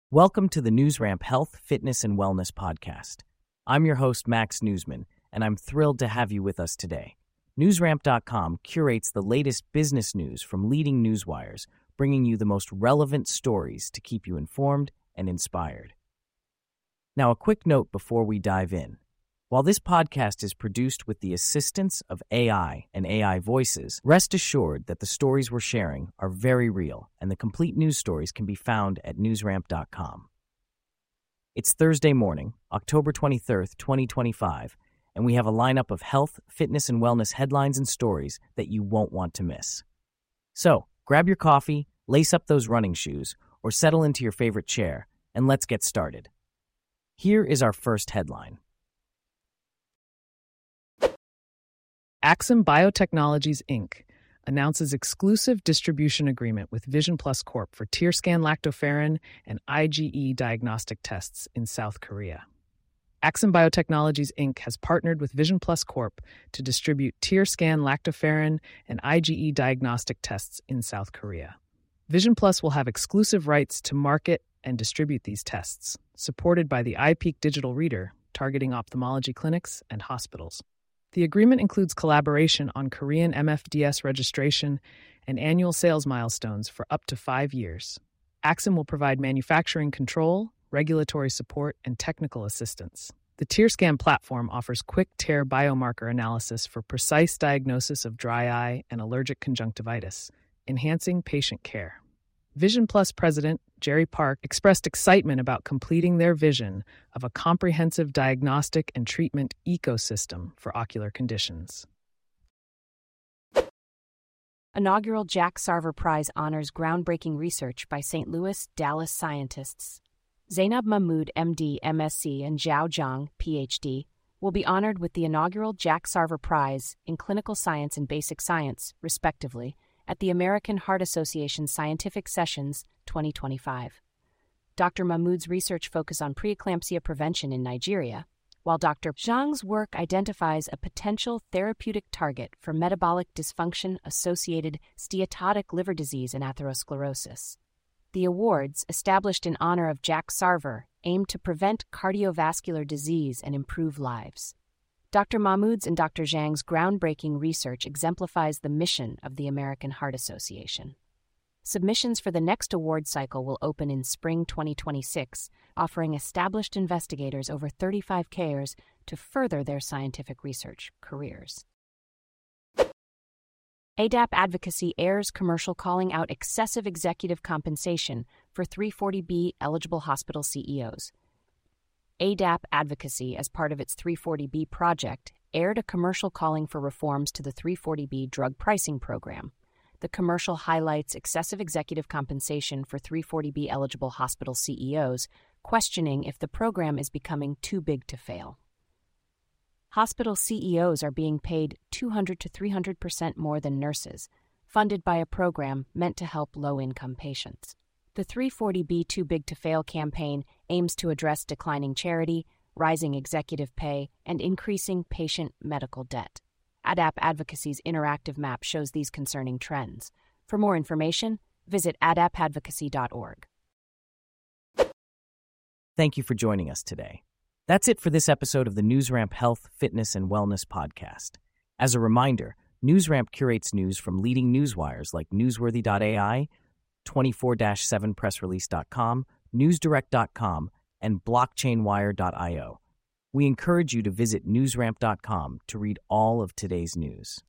Welcome to the NewsRamp Health, Fitness, and Wellness Podcast. I'm your host, Max Newsman, and I'm thrilled to have you with us today. NewsRamp.com curates the latest business news from leading newswires, bringing you the most relevant stories to keep you informed and inspired. Now, a quick note before we dive in. While this podcast is produced with the assistance of AI and AI voices, rest assured that the stories we're sharing are very real, and the complete news stories can be found at newsramp.com. It's Thursday morning, October 23rd, 2025, and we have a lineup of health, fitness, and wellness headlines and stories that you won't want to miss. So, grab your coffee, lace up those running shoes, or settle into your favorite chair, and let's get started. Here is our first headline. Axim Biotechnologies, Inc. announces exclusive distribution agreement with Vision Plus Corp. for TearScan lactoferrin and IgE diagnostic tests in South Korea. Axim Biotechnologies, Inc. has partnered with Vision Plus Corp. to distribute TearScan lactoferrin and IgE diagnostic tests in South Korea. Vision Plus will have exclusive rights to market and distribute these tests, supported by the iPeak digital reader, targeting ophthalmology clinics and hospitals. The agreement includes collaboration on Korean MFDS registration and annual sales milestones for up to 5 years. Axim will provide manufacturing control, regulatory support, and technical assistance. The TearScan platform offers quick tear biomarker analysis for precise diagnosis of dry eye and allergic conjunctivitis, enhancing patient care. Vision Plus President Jerry Park expressed excitement about completing their vision of a comprehensive diagnostic and treatment ecosystem for ocular conditions. Inaugural Jack Sarver Prize honors groundbreaking research by St. Louis, Dallas scientists. Zainab Mahmood, MD, MSc, and Zhao Zhang, PhD, will be honored with the inaugural Jack Sarver Prize in Clinical Science and Basic Science, respectively, at the American Heart Association Scientific Sessions 2025. Dr. Mahmood's research focuses on preeclampsia prevention in Nigeria, while Dr. Zhang's work identifies a potential therapeutic target for metabolic dysfunction-associated steatotic liver disease and atherosclerosis. The awards, established in honor of Jack Sarver, aim to prevent cardiovascular disease and improve lives. Dr. Mahmood's and Dr. Zhang's groundbreaking research exemplifies the mission of the American Heart Association. Submissions for the next award cycle will open in spring 2026, offering established investigators over 35 cares to further their scientific research careers. ADAP Advocacy airs commercial calling out excessive executive compensation for 340B eligible hospital CEOs. ADAP Advocacy, as part of its 340B project, aired a commercial calling for reforms to the 340B drug pricing program. The commercial highlights excessive executive compensation for 340B eligible hospital CEOs, questioning if the program is becoming too big to fail. Hospital CEOs are being paid 200 to 300% more than nurses, funded by a program meant to help low-income patients. The 340B Too Big to Fail campaign aims to address declining charity, rising executive pay, and increasing patient medical debt. ADAP Advocacy's interactive map shows these concerning trends. For more information, visit adapadvocacy.org. Thank you for joining us today. That's it for this episode of the NewsRamp Health, Fitness, and Wellness Podcast. As a reminder, NewsRamp curates news from leading newswires like Newsworthy.ai, 24-7pressrelease.com, newsdirect.com, and blockchainwire.io. We encourage you to visit newsramp.com to read all of today's news.